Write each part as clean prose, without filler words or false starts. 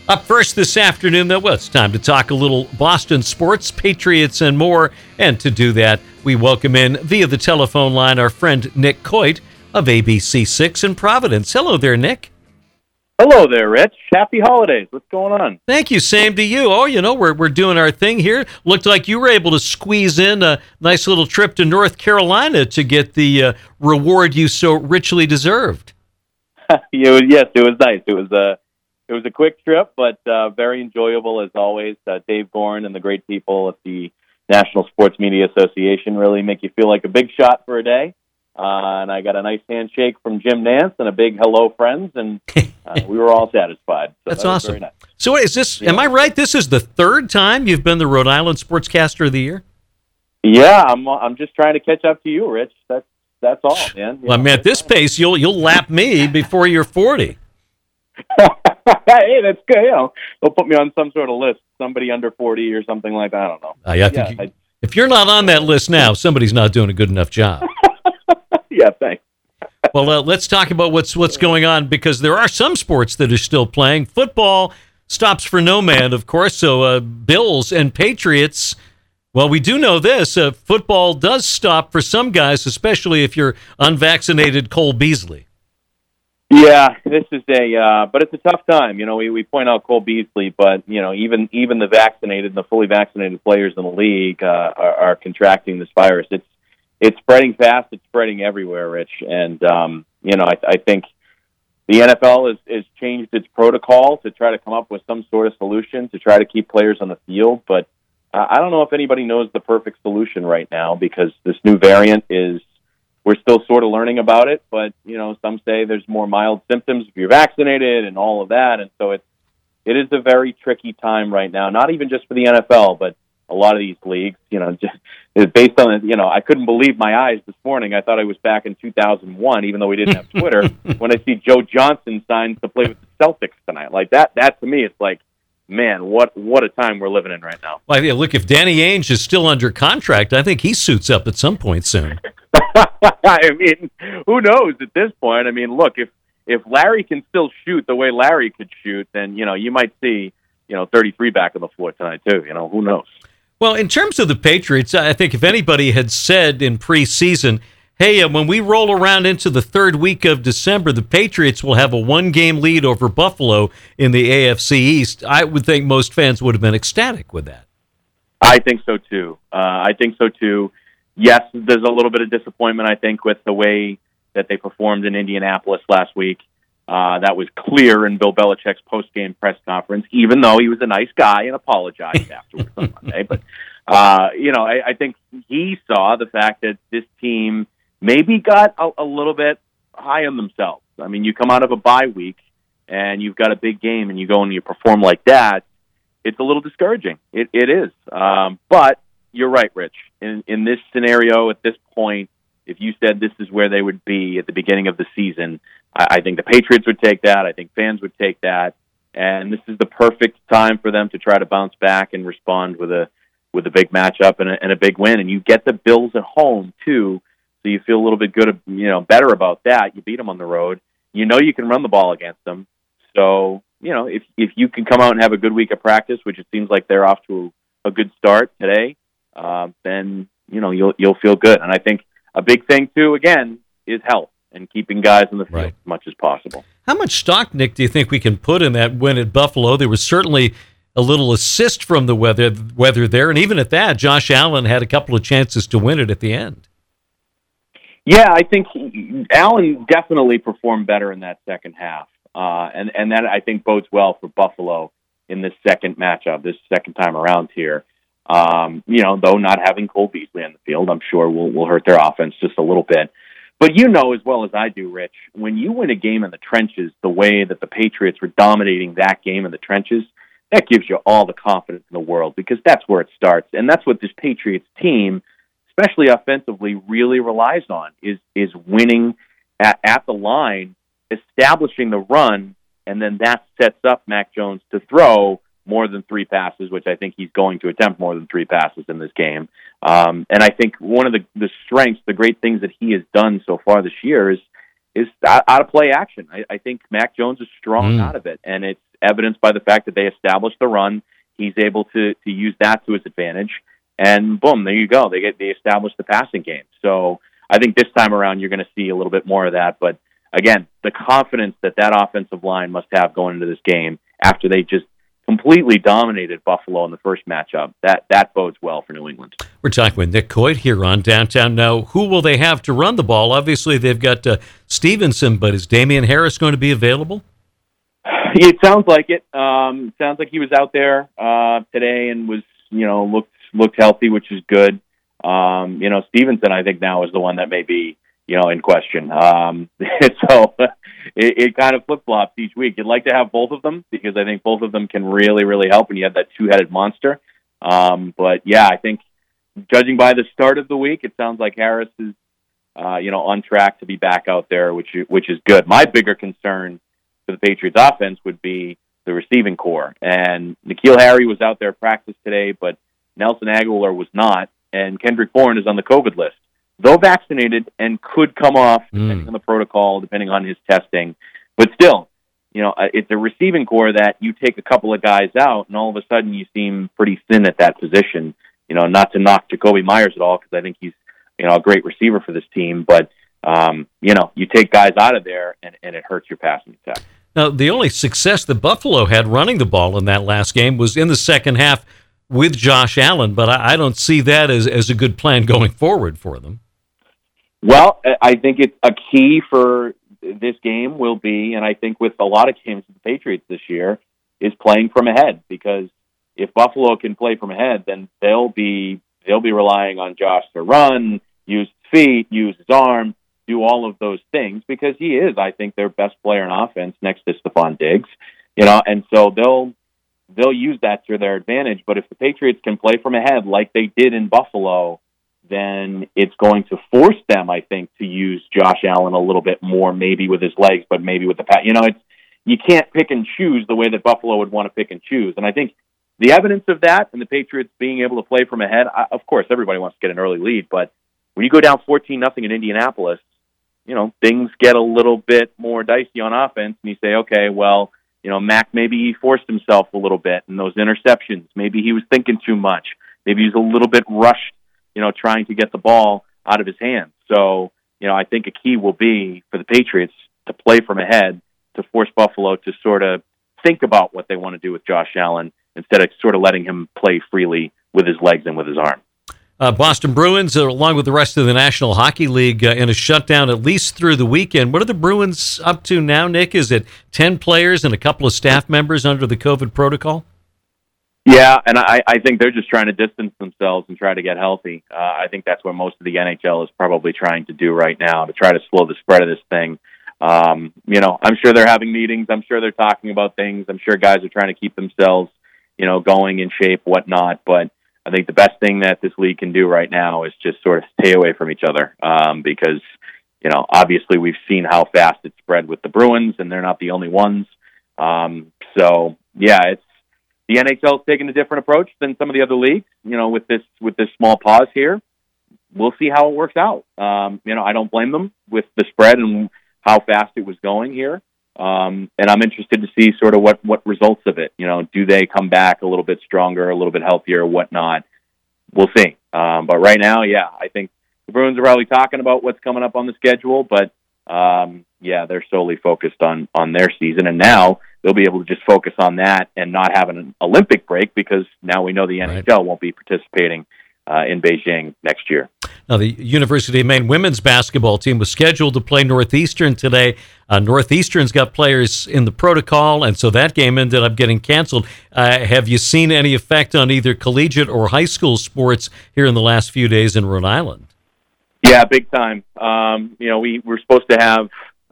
Up first this afternoon, though, well, it's time to talk a little Boston sports, Patriots, and more. And to do that, we welcome in via the telephone line our friend Nick Coit of ABC6 in Providence. Hello there, Nick. Hello there, Rich. Happy holidays. What's going on? Thank you. Same to you. Oh, we're doing our thing here. Looked like you were able to squeeze in a nice little trip to North Carolina to get the reward you so richly deserved. Yes, it was nice. It was a quick trip, but very enjoyable as always. Dave Gorin and the great people at the National Sports Media Association really make you feel like a big shot for a day. And I got a nice handshake from Jim Nance and a big hello, friends, and we were all satisfied. So That's that was awesome. very nice. So is this, am I right, this is the third time you've been the Rhode Island Sportscaster of the Year? Yeah, I'm just trying to catch up to you, Rich. That's all, man. Well, I mean, at this pace, you'll lap me before you're 40. Hey, that's good. They'll put me on some sort of list, somebody under 40 or something like that. I don't know. I think if you're not on that list now, somebody's not doing a good enough job. Yeah, thanks. Well, let's talk about what's going on, because there are some sports that are still playing. Football stops for no man, of course. So Bills and Patriots. Well, we do know this: football does stop for some guys, especially if you're unvaccinated Cole Beasley. Yeah, this is but it's a tough time. We point out Cole Beasley, but even the vaccinated and the fully vaccinated players in the league are contracting this virus. It's spreading fast. It's spreading everywhere, Rich. And, I think the NFL has changed its protocol to try to come up with some sort of solution to try to keep players on the field. But I don't know if anybody knows the perfect solution right now, because this new variant we're still sort of learning about it. But, some say there's more mild symptoms if you're vaccinated and all of that. And so it is a very tricky time right now, not even just for the NFL, but a lot of these leagues, just based on, I couldn't believe my eyes this morning. I thought I was back in 2001, even though we didn't have Twitter, when I see Joe Johnson signs to play with the Celtics tonight. Like that to me, it's like, man, what a time we're living in right now. Well, yeah, look, if Danny Ainge is still under contract, I think he suits up at some point soon. I mean, who knows at this point? I mean, look, if Larry can still shoot the way Larry could shoot, then, you might see, 33 back on the floor tonight too. Who knows? Well, in terms of the Patriots, I think if anybody had said in preseason, hey, when we roll around into the third week of December, the Patriots will have a one-game lead over Buffalo in the AFC East, I would think most fans would have been ecstatic with that. I think so, too. Yes, there's a little bit of disappointment, I think, with the way that they performed in Indianapolis last week. That was clear in Bill Belichick's post-game press conference, even though he was a nice guy and apologized afterwards on Monday. But, I think he saw the fact that this team maybe got a little bit high on themselves. I mean, you come out of a bye week and you've got a big game and you go and you perform like that, it's a little discouraging. It is. But you're right, Rich. In this scenario, at this point, if you said this is where they would be at the beginning of the season, I think the Patriots would take that. I think fans would take that. And this is the perfect time for them to try to bounce back and respond with a big matchup and a big win. And you get the Bills at home, too, so you feel a little bit good, better about that. You beat them on the road. You can run the ball against them. So, if you can come out and have a good week of practice, which it seems like they're off to a good start today, then, you'll feel good. And I think a big thing, too, again, is health and keeping guys in the field as much as possible. How much stock, Nick, do you think we can put in that win at Buffalo? There was certainly a little assist from the weather there, and even at that, Josh Allen had a couple of chances to win it at the end. Yeah, I think Allen definitely performed better in that second half, and that I think bodes well for Buffalo in this second matchup, this second time around here. Though not having Cole Beasley on the field, I'm sure will hurt their offense just a little bit. But as well as I do, Rich, when you win a game in the trenches the way that the Patriots were dominating that game in the trenches, that gives you all the confidence in the world, because that's where it starts. And that's what this Patriots team, especially offensively, really relies on, is winning at the line, establishing the run, and then that sets up Mac Jones to throw more than 3 passes, which I think he's going to attempt more than 3 passes in this game. And I think one of the strengths, the great things that he has done so far this year is out of play action. I think Mac Jones is strong out of it, and evidenced by the fact that they established the run. He's able to use that to his advantage, and boom, there you go. They established the passing game. So I think this time around you're going to see a little bit more of that. But again, the confidence that offensive line must have going into this game after they just completely dominated Buffalo in the first matchup, that bodes well for New England. We're talking with Nick Coit here on Downtown. Now, who will they have to run the ball? Obviously, they've got Stevenson, but is Damian Harris going to be available? It sounds like it. Sounds like he was out there today and was, looked healthy, which is good. Stevenson, I think now is the one that may be, in question. So it kind of flip-flops each week. You'd like to have both of them because I think both of them can really, really help when you have that two-headed monster. But yeah, I think judging by the start of the week, it sounds like Harris is, on track to be back out there, which is good. My bigger concern for the Patriots offense would be the receiving core. And N'Keal Harry was out there at practice today, but Nelson Aguilar was not, and Kendrick Bourne is on the COVID list. Though vaccinated and could come off depending on the protocol, depending on his testing. But still, it's a receiving core that you take a couple of guys out, and all of a sudden you seem pretty thin at that position. Not to knock Jacoby Myers at all, because I think he's, a great receiver for this team. But, you take guys out of there, and it hurts your passing attack. Now, the only success that Buffalo had running the ball in that last game was in the second half with Josh Allen, but I don't see that as a good plan going forward for them. Well, I think it's a key for this game will be, and I think with a lot of games with the Patriots this year, is playing from ahead. Because if Buffalo can play from ahead, then they'll be relying on Josh to run, use his feet, use his arm, do all of those things, because he is, I think, their best player in offense next to Stephon Diggs. And so they'll use that to their advantage. But if the Patriots can play from ahead like they did in Buffalo, then it's going to force them, I think, to use Josh Allen a little bit more, maybe with his legs, but maybe with the pass. You can't pick and choose the way that Buffalo would want to pick and choose. And I think the evidence of that and the Patriots being able to play from ahead, of course, everybody wants to get an early lead, but when you go down 14-0 in Indianapolis, things get a little bit more dicey on offense, and you say, okay, well, Mac, maybe he forced himself a little bit in those interceptions. Maybe he was thinking too much. Maybe he was a little bit rushed, trying to get the ball out of his hands. So, I think a key will be for the Patriots to play from ahead, to force Buffalo to sort of think about what they want to do with Josh Allen instead of sort of letting him play freely with his legs and with his arm. Boston Bruins, along with the rest of the National Hockey League, in a shutdown at least through the weekend. What are the Bruins up to now, Nick? Is it 10 players and a couple of staff members under the COVID protocol? Yeah, and I think they're just trying to distance themselves and try to get healthy. I think that's what most of the NHL is probably trying to do right now, to try to slow the spread of this thing. I'm sure they're having meetings. I'm sure they're talking about things. I'm sure guys are trying to keep themselves, going in shape, whatnot. But I think the best thing that this league can do right now is just sort of stay away from each other because, obviously we've seen how fast it spread with the Bruins, and they're not the only ones. So, yeah, the NHL is taking a different approach than some of the other leagues, with this small pause here. We'll see how it works out. I don't blame them with the spread and how fast it was going here. And I'm interested to see sort of what results of it. Do they come back a little bit stronger, a little bit healthier, whatnot? We'll see. But right now, yeah, I think the Bruins are probably talking about what's coming up on the schedule, but they're solely focused on their season. And now they'll be able to just focus on that and not have an Olympic break, because now we know the NHL won't be participating in Beijing next year. Now, the University of Maine women's basketball team was scheduled to play Northeastern today. Northeastern's got players in the protocol, and so that game ended up getting canceled. Have you seen any effect on either collegiate or high school sports here in the last few days in Rhode Island? Yeah, big time. We were supposed to have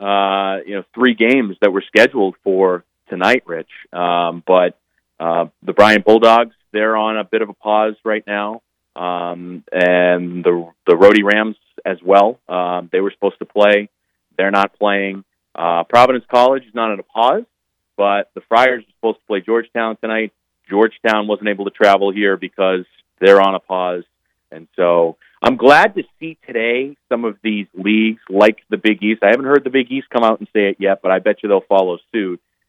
3 games that were scheduled for tonight, Rich. But the Bryant Bulldogs, they're on a bit of a pause right now. And the Rhody Rams as well. They were supposed to play. They're not playing. Providence College is not on a pause, but the Friars are supposed to play Georgetown tonight. Georgetown wasn't able to travel here because they're on a pause. And so I'm glad to see today some of these leagues like the Big East. I haven't heard the Big East come out and say it yet, but I bet you they'll follow suit.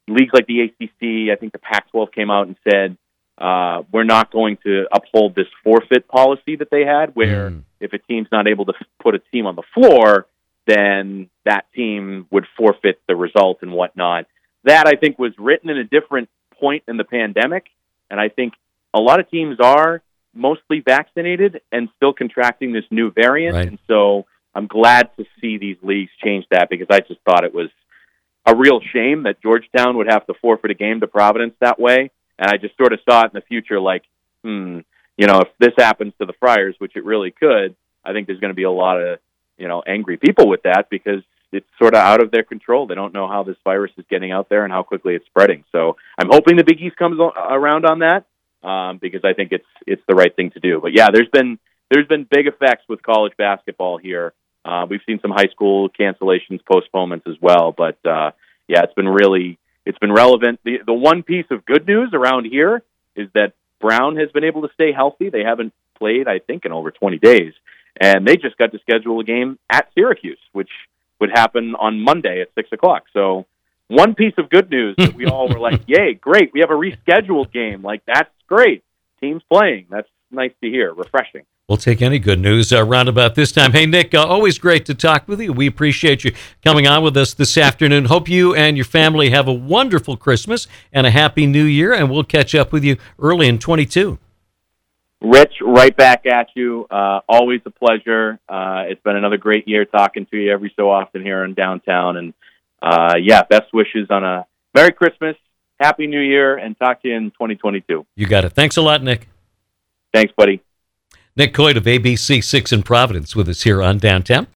leagues like the ACC, I think the Pac-12 came out and said, we're not going to uphold this forfeit policy that they had, where if a team's not able to put a team on the floor, then that team would forfeit the result and whatnot. That, I think, was written in a different point in the pandemic, and I think a lot of teams are mostly vaccinated and still contracting this new variant, right. And so I'm glad to see these leagues change that, because I just thought it was a real shame that Georgetown would have to forfeit a game to Providence that way, and I just sort of saw it in the future like, if this happens to the Friars, which it really could, I think there's going to be a lot of, angry people with that, because it's sort of out of their control. They don't know how this virus is getting out there and how quickly it's spreading. So I'm hoping the Big East comes around on that, because I think it's the right thing to do. But yeah, there's been big effects with college basketball here. We've seen some high school cancellations, postponements as well. But it's been relevant. The one piece of good news around here is that Brown has been able to stay healthy. They haven't played, I think, in over 20 days. And they just got to schedule a game at Syracuse, which would happen on Monday at 6:00. So one piece of good news that we all were like, yay, great. We have a rescheduled game. Like, that's great. Team's playing. That's nice to hear. Refreshing. We'll take any good news around about this time. Hey, Nick, always great to talk with you. We appreciate you coming on with us this afternoon. Hope you and your family have a wonderful Christmas and a happy New Year, and we'll catch up with you early in 22. Rich, right back at you. Always a pleasure. It's been another great year talking to you every so often here in downtown. And, best wishes on a Merry Christmas, Happy New Year, and talk to you in 2022. You got it. Thanks a lot, Nick. Thanks, buddy. Nick Coit of ABC 6 in Providence with us here on Downtown.